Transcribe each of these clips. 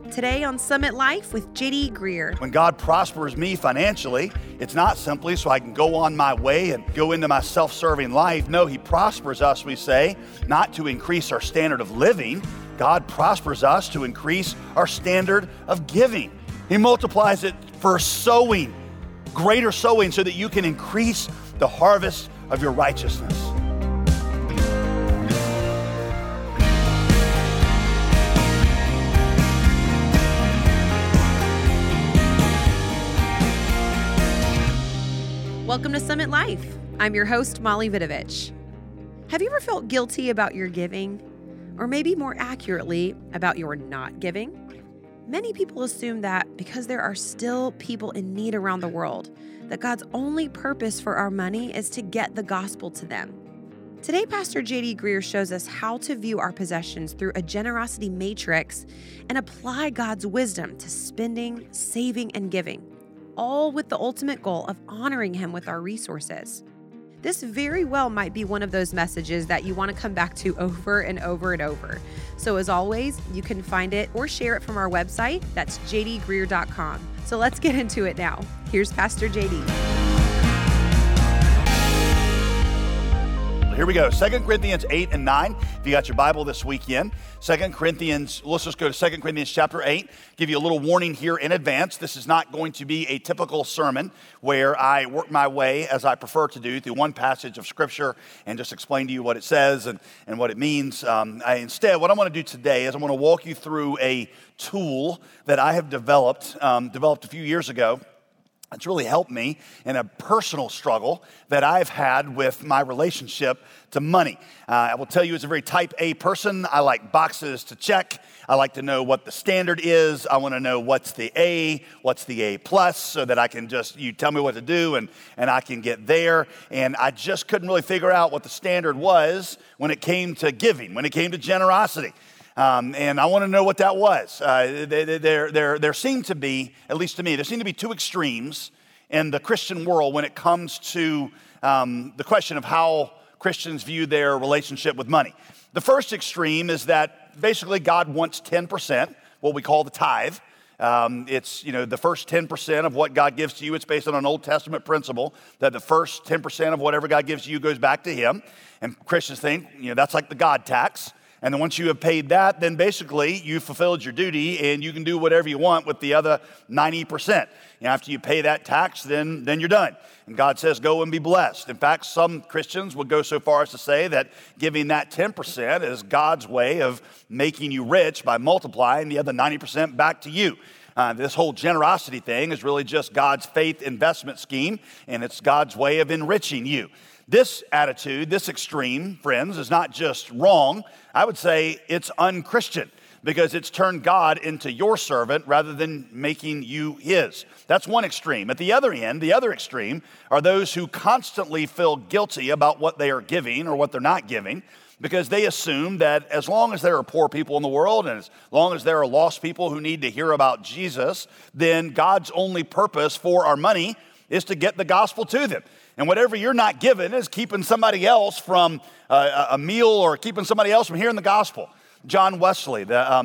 Today on Summit Life with JD Greear. When God prospers me financially, it's not simply so I can go on my way and go into my self-serving life. No, He prospers us, we say, not to increase our standard of living. God prospers us to increase our standard of giving. He multiplies it for sowing, greater sowing, so that you can increase the harvest of your righteousness. Welcome to Summit Life. I'm your host, Molly Vidovich. Have you ever felt guilty about your giving? Or maybe more accurately, about your not giving? Many people assume that because there are still people in need around the world, that God's only purpose for our money is to get the gospel to them. Today, Pastor JD Greear shows us how to view our possessions through a generosity matrix and apply God's wisdom to spending, saving, and giving, all with the ultimate goal of honoring Him with our resources. This very well might be one of those messages that you want to come back to over and over and over. So as always, you can find it or share it from our website. That's jdgreear.com. So let's get into it now. Here's Pastor JD. Here we go, 2 Corinthians 8 and 9. If you got your Bible this weekend, 2 Corinthians, let's just go to 2 Corinthians chapter 8. Give you a little warning here in advance. This is not going to be a typical sermon where I work my way, as I prefer to do, through one passage of Scripture and just explain to you what it says and what it means. Instead, what I want to do today is I want to walk you through a tool that I have developed a few years ago. It's really helped me in a personal struggle that I've had with my relationship to money. I will tell you, as a very type A person, I like boxes to check. I like to know what the standard is. I want to know what's the A plus, so that I can you tell me what to do and I can get there. And I just couldn't really figure out what the standard was when it came to giving, when it came to generosity. And I want to know what that was. There seem to be, at least to me, there seem to be two extremes in the Christian world when it comes to the question of how Christians view their relationship with money. The first extreme is that basically God wants 10%, what we call the tithe. It's, the first 10% of what God gives to you. It's based on an Old Testament principle that the first 10% of whatever God gives to you goes back to Him. And Christians think, that's like the God tax. And then once you have paid that, then basically you fulfilled your duty and you can do whatever you want with the other 90%. After you pay that tax, then you're done. And God says, go and be blessed. In fact, some Christians would go so far as to say that giving that 10% is God's way of making you rich by multiplying the other 90% back to you. This whole generosity thing is really just God's faith investment scheme, and it's God's way of enriching you. This attitude, this extreme, friends, is not just wrong. I would say it's unchristian, because it's turned God into your servant rather than making you His. That's one extreme. At the other end, the other extreme, are those who constantly feel guilty about what they are giving or what they're not giving, because they assume that as long as there are poor people in the world and as long as there are lost people who need to hear about Jesus, then God's only purpose for our money is to get the gospel to them. And whatever you're not given is keeping somebody else from a meal or keeping somebody else from hearing the gospel. John Wesley,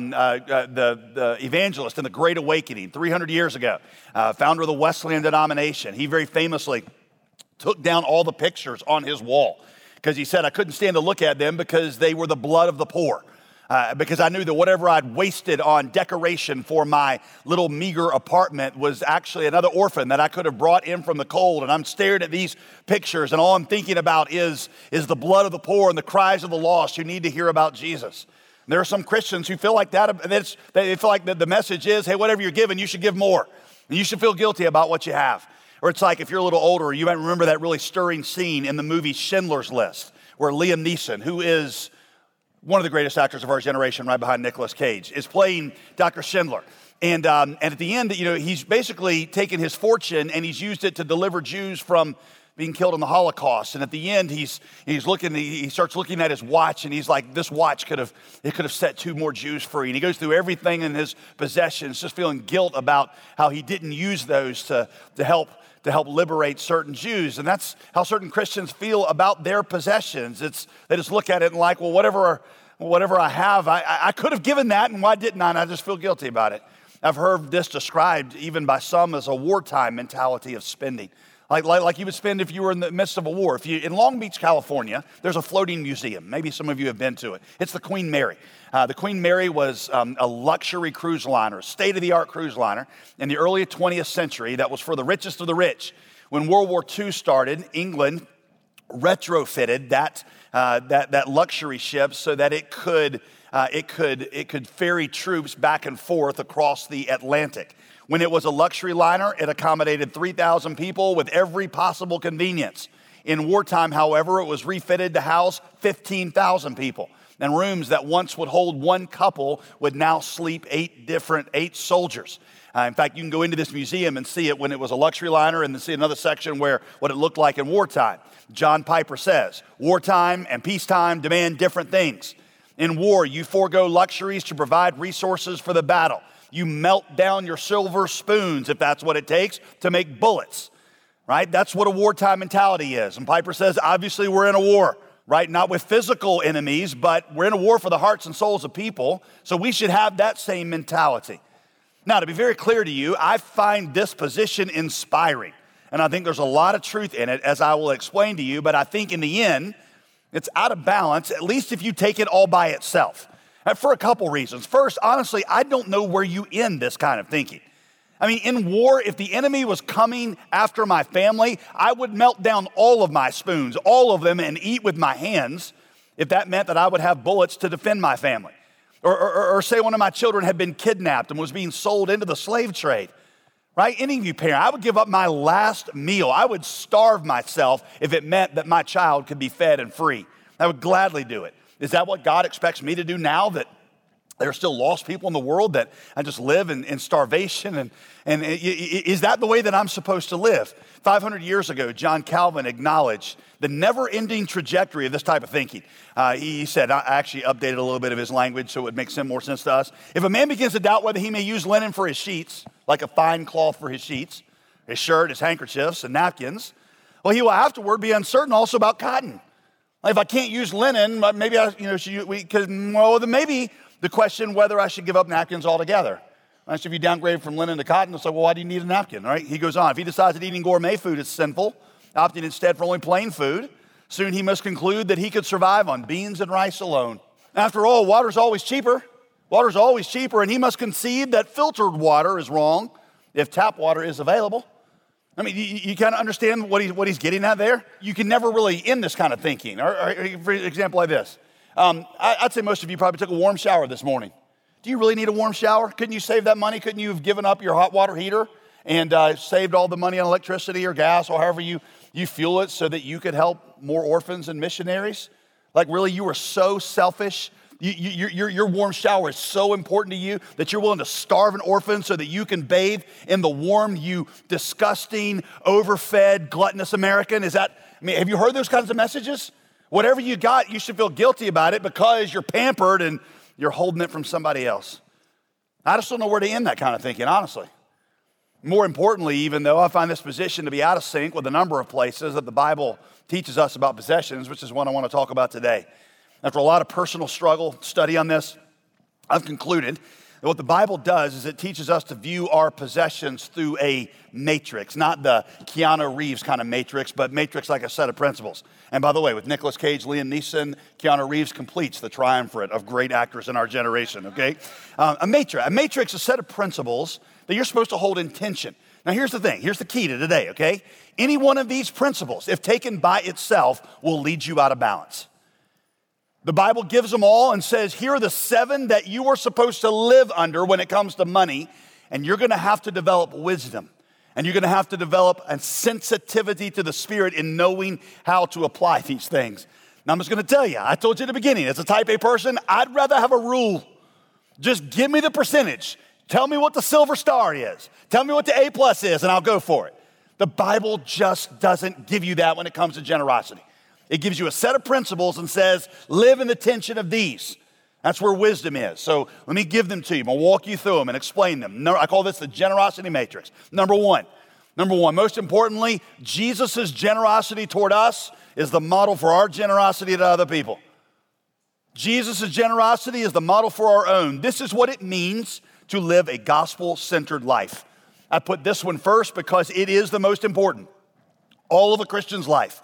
the evangelist in the Great Awakening 300 years ago, founder of the Wesleyan denomination, he very famously took down all the pictures on his wall because he said, I couldn't stand to look at them because they were the blood of the poor. Because I knew that whatever I'd wasted on decoration for my little meager apartment was actually another orphan that I could have brought in from the cold. And I'm staring at these pictures, and all I'm thinking about is the blood of the poor and the cries of the lost who need to hear about Jesus. And there are some Christians who feel like that. They feel like the message is, hey, whatever you're given, you should give more. And you should feel guilty about what you have. Or it's like, if you're a little older, you might remember that really stirring scene in the movie Schindler's List, where Liam Neeson, who is one of the greatest actors of our generation, right behind Nicolas Cage, is playing Dr. Schindler. And at the end, he's basically taken his fortune and he's used it to deliver Jews from being killed in the Holocaust. And at the end, he starts looking at his watch, and he's like, this watch could have set 2 more Jews free. And he goes through everything in his possessions, just feeling guilt about how he didn't use those to help liberate certain Jews. And that's how certain Christians feel about their possessions. They just look at it and like, well, whatever whatever I have, I could have given that, and why didn't I? And I just feel guilty about it. I've heard this described even by some as a wartime mentality of spending. Like you would spend if you were in the midst of a war. In Long Beach, California, there's a floating museum. Maybe some of you have been to it. It's the Queen Mary. The Queen Mary was a luxury cruise liner, state-of-the-art cruise liner in the early 20th century that was for the richest of the rich. When World War II started, England retrofitted that luxury ship so that it could ferry troops back and forth across the Atlantic. When it was a luxury liner, it accommodated 3,000 people with every possible convenience. In wartime, however, it was refitted to house 15,000 people. And rooms that once would hold one couple would now sleep eight soldiers. In fact, you can go into this museum and see it when it was a luxury liner and then see another section where what it looked like in wartime. John Piper says, wartime and peacetime demand different things. In war, you forego luxuries to provide resources for the battle. You melt down your silver spoons, if that's what it takes, to make bullets, right? That's what a wartime mentality is. And Piper says, obviously, we're in a war, right? Not with physical enemies, but we're in a war for the hearts and souls of people. So we should have that same mentality. Now, to be very clear to you, I find this position inspiring. And I think there's a lot of truth in it, as I will explain to you. But I think in the end, it's out of balance, at least if you take it all by itself. For a couple reasons. First, honestly, I don't know where you end this kind of thinking. I mean, in war, if the enemy was coming after my family, I would melt down all of my spoons, all of them, and eat with my hands if that meant that I would have bullets to defend my family. Or say one of my children had been kidnapped and was being sold into the slave trade, right? Any of you parents, I would give up my last meal. I would starve myself if it meant that my child could be fed and free. I would gladly do it. Is that what God expects me to do now that there are still lost people in the world that I just live in starvation? And is that the way that I'm supposed to live? 500 years ago, John Calvin acknowledged the never-ending trajectory of this type of thinking. He said, I actually updated a little bit of his language so it would make more sense to us. If a man begins to doubt whether he may use linen for his sheets, like a fine cloth for his sheets, his shirt, his handkerchiefs, and napkins, well, he will afterward be uncertain also about cotton. If I can't use linen, maybe then maybe the question whether I should give up napkins altogether. If you downgrade from linen to cotton, it's like, well, why do you need a napkin, right? He goes on. If he decides that eating gourmet food is sinful, opting instead for only plain food, soon he must conclude that he could survive on beans and rice alone. After all, water's always cheaper. Water's always cheaper, and he must concede that filtered water is wrong if tap water is available. I mean, you kind of understand what he's getting at there? You can never really end this kind of thinking. Or for example, like this. I'd say most of you probably took a warm shower this morning. Do you really need a warm shower? Couldn't you save that money? Couldn't you have given up your hot water heater and saved all the money on electricity or gas or however you fuel it so that you could help more orphans and missionaries? Like really, you were so selfish. Your warm shower is so important to you that you're willing to starve an orphan so that you can bathe in the warm, you disgusting, overfed, gluttonous American. Have you heard those kinds of messages? Whatever you got, you should feel guilty about it because you're pampered and you're holding it from somebody else. I just don't know where to end that kind of thinking, honestly. More importantly, even though I find this position to be out of sync with a number of places that the Bible teaches us about possessions, which is what I want to talk about today. After a lot of personal struggle, study on this, I've concluded that what the Bible does is it teaches us to view our possessions through a matrix, not the Keanu Reeves kind of matrix, but matrix like a set of principles. And by the way, with Nicolas Cage, Liam Neeson, Keanu Reeves completes the triumvirate of great actors in our generation, okay? A matrix, a set of principles that you're supposed to hold in tension. Now here's the thing, here's the key to today, okay? Any one of these principles, if taken by itself, will lead you out of balance. The Bible gives them all and says, here are the 7 that you are supposed to live under when it comes to money, and you're gonna have to develop wisdom, and you're gonna have to develop a sensitivity to the Spirit in knowing how to apply these things. Now I'm just gonna tell you, I told you at the beginning, as a type A person, I'd rather have a rule. Just give me the percentage. Tell me what the silver star is. Tell me what the A+ is, and I'll go for it. The Bible just doesn't give you that when it comes to generosity. It gives you a set of principles and says, live in the tension of these. That's where wisdom is. So let me give them to you. I'll walk you through them and explain them. I call this the generosity matrix. Number one, most importantly, Jesus' generosity toward us is the model for our generosity to other people. Jesus' generosity is the model for our own. This is what it means to live a gospel-centered life. I put this one first because it is the most important. All of a Christian's life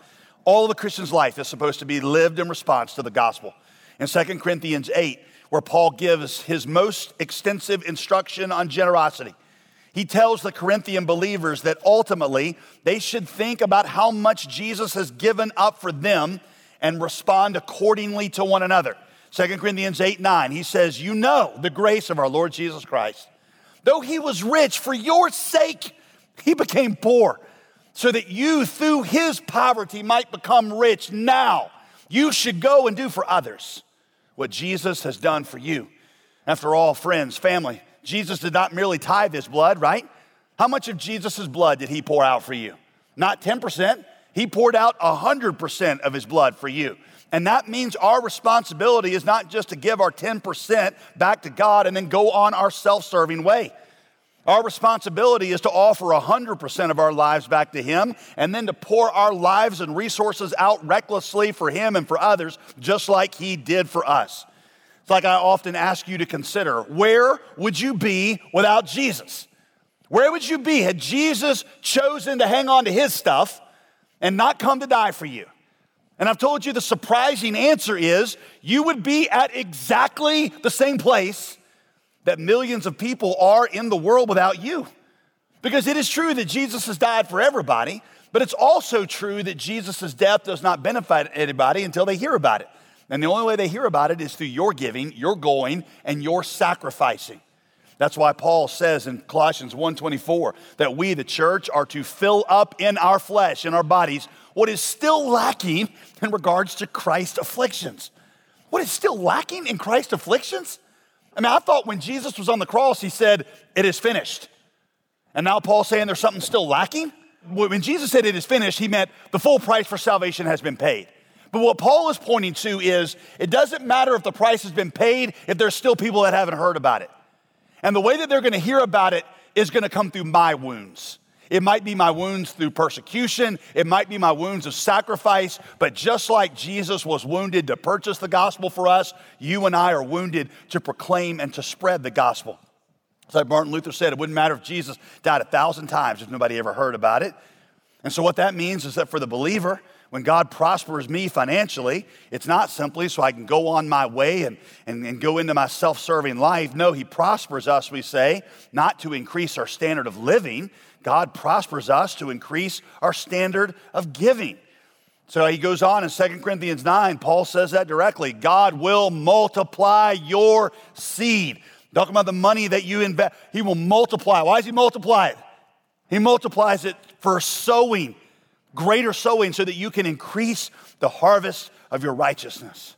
is supposed to be lived in response to the gospel. In 2 Corinthians 8, where Paul gives his most extensive instruction on generosity, he tells the Corinthian believers that ultimately they should think about how much Jesus has given up for them and respond accordingly to one another. 2 Corinthians 8:9, he says, you know the grace of our Lord Jesus Christ. Though he was rich, for your sake he became poor, so that you through his poverty might become rich. Now you should go and do for others what Jesus has done for you. After all, friends, family, Jesus did not merely tithe his blood, right? How much of Jesus' blood did he pour out for you? Not 10%. He poured out 100% of his blood for you. And that means our responsibility is not just to give our 10% back to God and then go on our self-serving way. Our responsibility is to offer 100% of our lives back to him and then to pour our lives and resources out recklessly for him and for others, just like he did for us. It's like I often ask you to consider, where would you be without Jesus? Where would you be had Jesus chosen to hang on to his stuff and not come to die for you? And I've told you the surprising answer is you would be at exactly the same place that millions of people are in the world without you. Because it is true that Jesus has died for everybody, but it's also true that Jesus' death does not benefit anybody until they hear about it. And the only way they hear about it is through your giving, your going, and your sacrificing. That's why Paul says in Colossians 1:24 that we, the church, are to fill up in our flesh, in our bodies, what is still lacking in regards to Christ's afflictions. What is still lacking in Christ's afflictions? I mean, I thought when Jesus was on the cross, he said, it is finished. And now Paul's saying there's something still lacking? When Jesus said it is finished, he meant the full price for salvation has been paid. But what Paul is pointing to is it doesn't matter if the price has been paid if there's still people that haven't heard about it. And the way that they're going to hear about it is going to come through my wounds. It might be my wounds through persecution. It might be my wounds of sacrifice. But just like Jesus was wounded to purchase the gospel for us, you and I are wounded to proclaim and to spread the gospel. It's like Martin Luther said, it wouldn't matter if Jesus died 1,000 times if nobody ever heard about it. And so what that means is that for the believer, when God prospers me financially, it's not simply so I can go on my way and go into my self-serving life. No, he prospers us, we say, not to increase our standard of living. God prospers us to increase our standard of giving. So he goes on in 2 Corinthians 9, Paul says that directly. God will multiply your seed. Talking about the money that you invest, he will multiply. Why does he multiply it? He multiplies it for sowing, greater sowing, so that you can increase the harvest of your righteousness.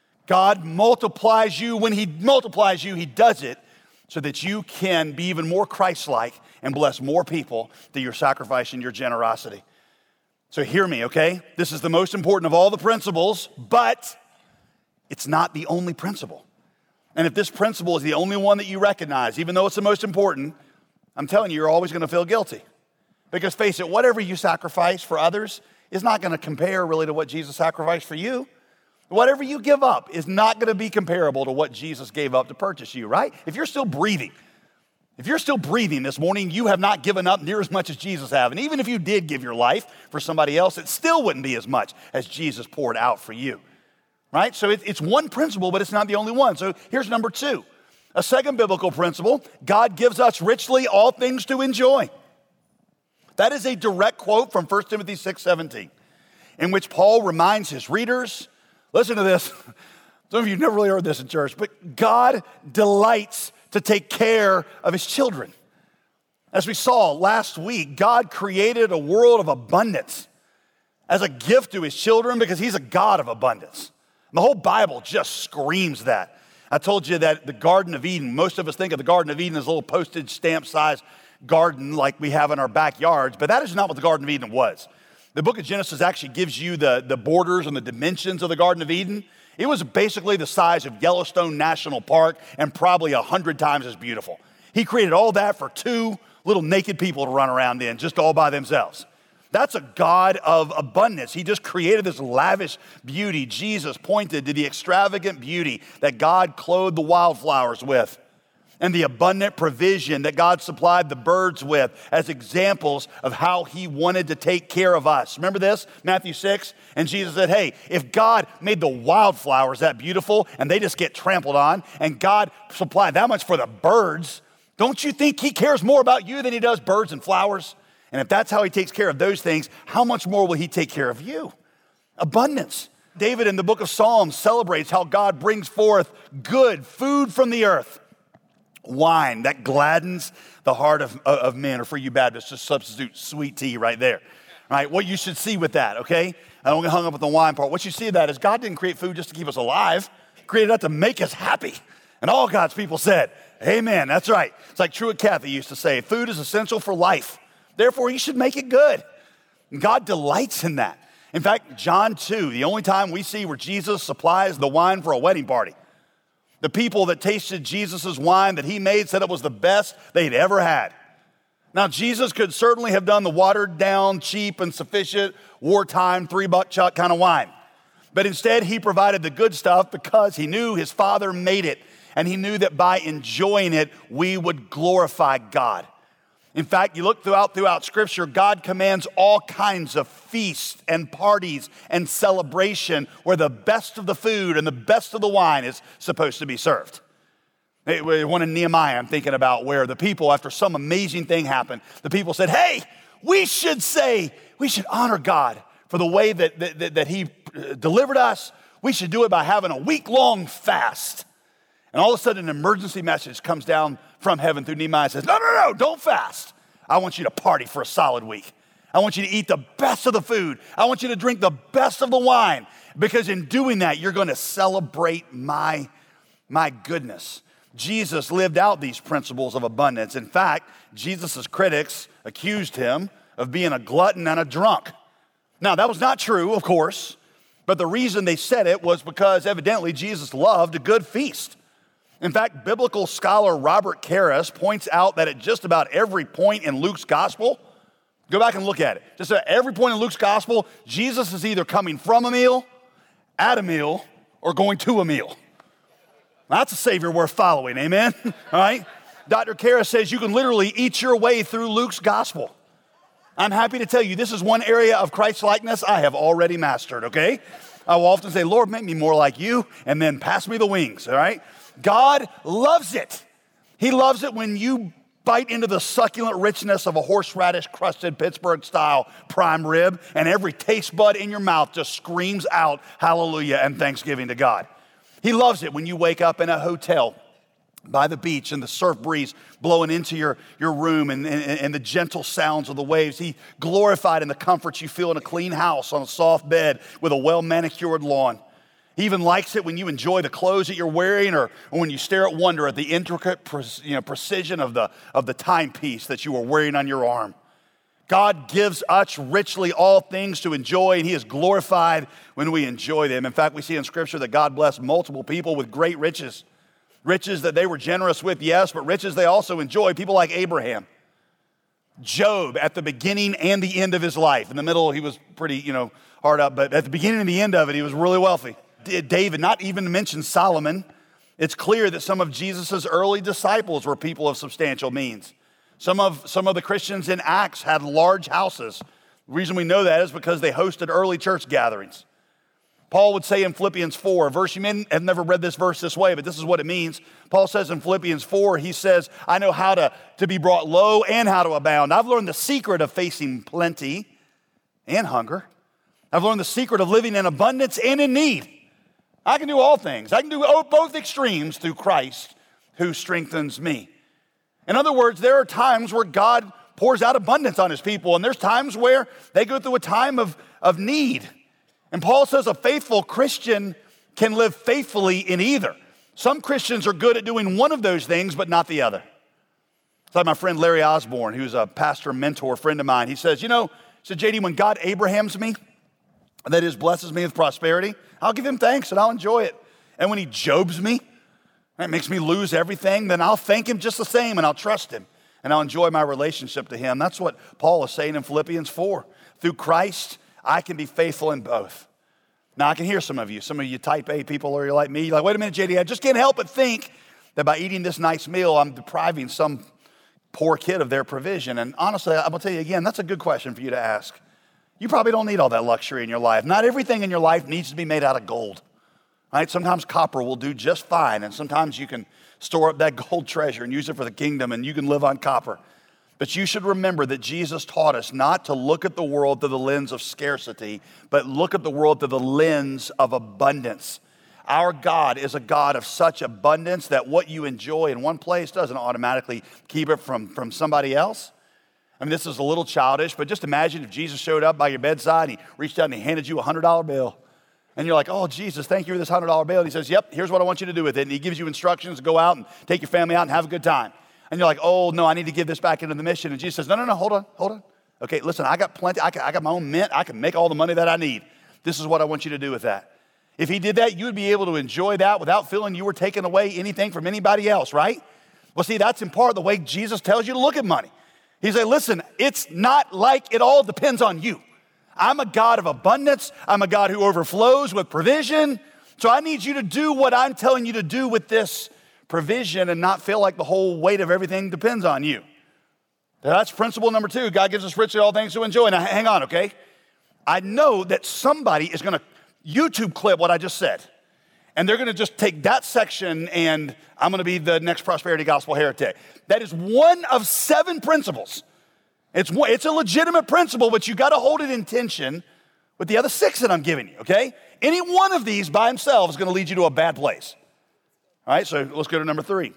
God multiplies you. When he multiplies you, he does it so that you can be even more Christ-like and bless more people through your sacrifice and your generosity. So hear me, okay? This is the most important of all the principles, but it's not the only principle. And if this principle is the only one that you recognize, even though it's the most important, I'm telling you, you're always going to feel guilty. Because face it, whatever you sacrifice for others is not going to compare really to what Jesus sacrificed for you. Whatever you give up is not going to be comparable to what Jesus gave up to purchase you, right? If you're still breathing this morning, you have not given up near as much as Jesus have. And even if you did give your life for somebody else, it still wouldn't be as much as Jesus poured out for you, right? So it's one principle, but it's not the only one. So here's number two. A second biblical principle, God gives us richly all things to enjoy. That is a direct quote from 1 Timothy 6:17, in which Paul reminds his readers, listen to this. Some of you have never really heard this in church, but God delights to take care of his children. As we saw last week, God created a world of abundance as a gift to his children because he's a God of abundance. And the whole Bible just screams that. I told you that the Garden of Eden, most of us think of the Garden of Eden as a little postage stamp size garden like we have in our backyards, but that is not what the Garden of Eden was. The book of Genesis actually gives you the borders and the dimensions of the Garden of Eden. It was basically the size of Yellowstone National Park and probably 100 times as beautiful. He created all that for two little naked people to run around in just all by themselves. That's a God of abundance. He just created this lavish beauty. Jesus pointed to the extravagant beauty that God clothed the wildflowers with and the abundant provision that God supplied the birds with as examples of how he wanted to take care of us. Remember this, Matthew 6? And Jesus said, hey, if God made the wildflowers that beautiful and they just get trampled on, and God supplied that much for the birds, don't you think he cares more about you than he does birds and flowers? And if that's how he takes care of those things, how much more will he take care of you? Abundance. David in the book of Psalms celebrates how God brings forth good food from the earth. Wine that gladdens the heart of men, or for you Baptists, just substitute sweet tea right there. All right, what you should see with that, okay? I don't get hung up with the wine part. What you see of that is God didn't create food just to keep us alive. He created that to make us happy. And all God's people said, amen, that's right. It's like Truett Cathy used to say, food is essential for life. Therefore, he should make it good. And God delights in that. In fact, John 2, the only time we see where Jesus supplies the wine for a wedding party. The people that tasted Jesus' wine that he made said it was the best they'd ever had. Now, Jesus could certainly have done the watered down, cheap and sufficient, wartime, $3 chuck kind of wine. But instead, he provided the good stuff because he knew his Father made it. And he knew that by enjoying it, we would glorify God. In fact, you look throughout Scripture, God commands all kinds of feasts and parties and celebration where the best of the food and the best of the wine is supposed to be served. One in Nehemiah I'm thinking about where the people, after some amazing thing happened, the people said, hey, we should honor God for the way that he delivered us. We should do it by having a week-long fast. And all of a sudden, an emergency message comes down from heaven through Nehemiah and says, no, don't fast. I want you to party for a solid week. I want you to eat the best of the food. I want you to drink the best of the wine, because in doing that, you're going to celebrate my goodness. Jesus lived out these principles of abundance. In fact, Jesus' critics accused him of being a glutton and a drunk. Now, that was not true, of course, but the reason they said it was because evidently Jesus loved a good feast. In fact, biblical scholar Robert Karras points out that at just about every point in Luke's gospel, go back and look at it. Just at every point in Luke's gospel, Jesus is either coming from a meal, at a meal, or going to a meal. That's a Savior worth following, amen? All right? Dr. Karras says you can literally eat your way through Luke's gospel. I'm happy to tell you this is one area of Christ-likeness I have already mastered, okay? I will often say, Lord, make me more like you, and then pass me the wings, all right? God loves it. He loves it when you bite into the succulent richness of a horseradish-crusted Pittsburgh-style prime rib, and every taste bud in your mouth just screams out hallelujah and thanksgiving to God. He loves it when you wake up in a hotel by the beach and the surf breeze blowing into your room and the gentle sounds of the waves. He glorified in the comforts you feel in a clean house on a soft bed with a well-manicured lawn. He even likes it when you enjoy the clothes that you're wearing, or when you stare at wonder at the intricate precision of the timepiece that you are wearing on your arm. God gives us richly all things to enjoy, and he is glorified when we enjoy them. In fact, we see in Scripture that God blessed multiple people with great riches. Riches that they were generous with, yes, but riches they also enjoyed. People like Abraham. Job at the beginning and the end of his life. In the middle, he was pretty, hard up, but at the beginning and the end of it, he was really wealthy. David, not even to mention Solomon. It's clear that some of Jesus' early disciples were people of substantial means. Some of the Christians in Acts had large houses. The reason we know that is because they hosted early church gatherings. Paul would say in Philippians 4, a verse, you may have never read this verse this way, but this is what it means. Paul says in Philippians 4, he says, I know how to be brought low and how to abound. I've learned the secret of facing plenty and hunger. I've learned the secret of living in abundance and in need. I can do all things. I can do both extremes through Christ who strengthens me. In other words, there are times where God pours out abundance on his people, and there's times where they go through a time of need. And Paul says a faithful Christian can live faithfully in either. Some Christians are good at doing one of those things, but not the other. It's like my friend Larry Osborne, who's a pastor mentor friend of mine. He says, JD, when God Abrahams me, that is, blesses me with prosperity, I'll give him thanks and I'll enjoy it. And when he Jobs me, it makes me lose everything, then I'll thank him just the same and I'll trust him. and I'll enjoy my relationship to him. That's what Paul is saying in Philippians 4. Through Christ, I can be faithful in both. Now, I can hear some of you type A people, or you're like me, you're like, wait a minute, JD, I just can't help but think that by eating this nice meal, I'm depriving some poor kid of their provision. And honestly, I'm gonna tell you again, that's a good question for you to ask. You probably don't need all that luxury in your life. Not everything in your life needs to be made out of gold, right? Sometimes copper will do just fine, and sometimes you can store up that gold treasure and use it for the kingdom, and you can live on copper. But you should remember that Jesus taught us not to look at the world through the lens of scarcity, but look at the world through the lens of abundance. Our God is a God of such abundance that what you enjoy in one place doesn't automatically keep it from somebody else. I mean, this is a little childish, but just imagine if Jesus showed up by your bedside and he reached out and he handed you a $100 bill. And you're like, oh, Jesus, thank you for this $100 bill. And he says, yep, here's what I want you to do with it. And he gives you instructions to go out and take your family out and have a good time. And you're like, oh, no, I need to give this back into the mission. And Jesus says, no, hold on. Okay, listen, I got plenty. I got my own mint. I can make all the money that I need. This is what I want you to do with that. If he did that, you would be able to enjoy that without feeling you were taking away anything from anybody else, right? Well, see, that's in part the way Jesus tells you to look at money. He said, listen, it's not like it all depends on you. I'm a God of abundance. I'm a God who overflows with provision. So I need you to do what I'm telling you to do with this provision and not feel like the whole weight of everything depends on you. That's principle number 2. God gives us richly all things to enjoy. Now, hang on, okay? I know that somebody is going to YouTube clip what I just said, and they're going to just take that section, and I'm going to be the next prosperity gospel heretic. That is one of 7 principles. It's a legitimate principle, but you got to hold it in tension with the other 6 that I'm giving you, okay? Any one of these by himself is going to lead you to a bad place. All right, so let's go to number 3.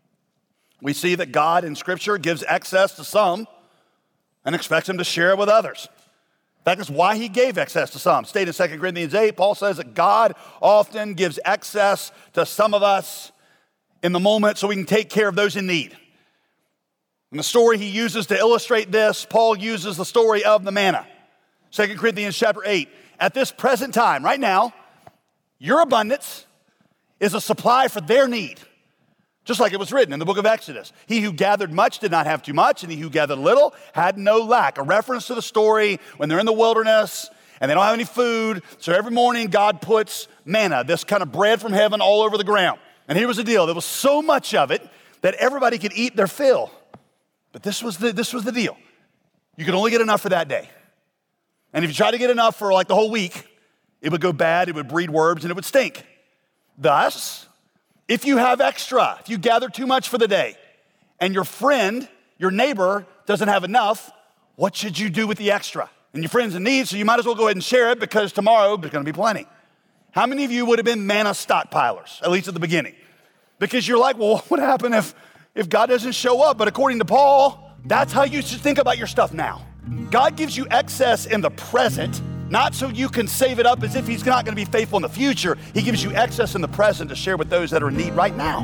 We see that God in Scripture gives excess to some and expects them to share it with others. That is why he gave excess to some. Stated in 2 Corinthians 8, Paul says that God often gives excess to some of us in the moment so we can take care of those in need. And the story he uses to illustrate this, Paul uses the story of the manna. 2 Corinthians chapter 8, at this present time, right now, your abundance is a supply for their need. Just like it was written in the book of Exodus. He who gathered much did not have too much, and he who gathered little had no lack. A reference to the story when they're in the wilderness and they don't have any food. So every morning God puts manna, this kind of bread from heaven, all over the ground. And here was the deal. There was so much of it that everybody could eat their fill. But this was the deal. You could only get enough for that day. And if you tried to get enough for like the whole week, it would go bad, it would breed worms, and it would stink. Thus, if you have extra, if you gather too much for the day, and your friend, your neighbor, doesn't have enough, what should you do with the extra? And your friend's in need, so you might as well go ahead and share it because tomorrow there's going to be plenty. How many of you would have been manna stockpilers, at least at the beginning? Because you're like, well, what would happen if God doesn't show up? But according to Paul, that's how you should think about your stuff now. God gives you excess in the present, not so you can save it up as if he's not going to be faithful in the future. He gives you excess in the present to share with those that are in need right now.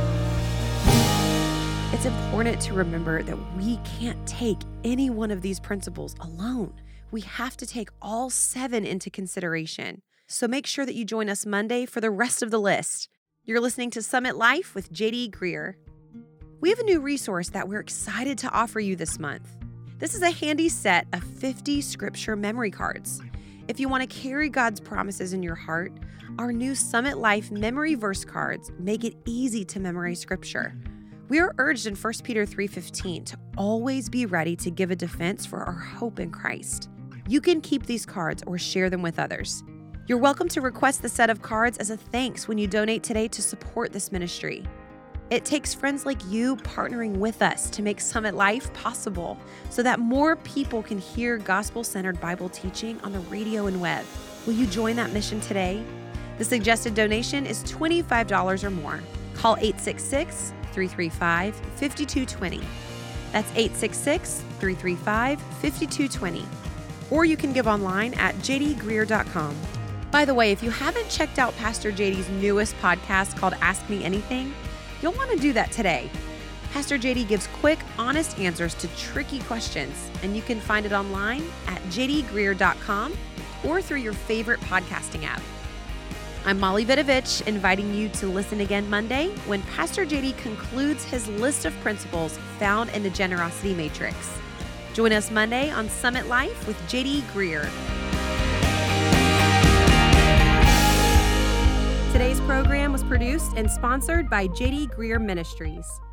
It's important to remember that we can't take any one of these principles alone. We have to take all 7 into consideration. So make sure that you join us Monday for the rest of the list. You're listening to Summit Life with JD Greear. We have a new resource that we're excited to offer you this month. This is a handy set of 50 scripture memory cards. If you want to carry God's promises in your heart, our new Summit Life memory verse cards make it easy to memorize scripture. We are urged in 1 Peter 3:15 to always be ready to give a defense for our hope in Christ. You can keep these cards or share them with others. You're welcome to request the set of cards as a thanks when you donate today to support this ministry. It takes friends like you partnering with us to make Summit Life possible so that more people can hear gospel-centered Bible teaching on the radio and web. Will you join that mission today? The suggested donation is $25 or more. Call 866-335-5220. That's 866-335-5220. Or you can give online at jdgreear.com. By the way, if you haven't checked out Pastor JD's newest podcast called Ask Me Anything, you'll want to do that today. Pastor JD gives quick, honest answers to tricky questions, and you can find it online at jdgreear.com or through your favorite podcasting app. I'm Molly Vidovich, inviting you to listen again Monday when Pastor JD concludes his list of principles found in the Generosity Matrix. Join us Monday on Summit Life with JD Greear. Today's program was produced and sponsored by JD Greear Ministries.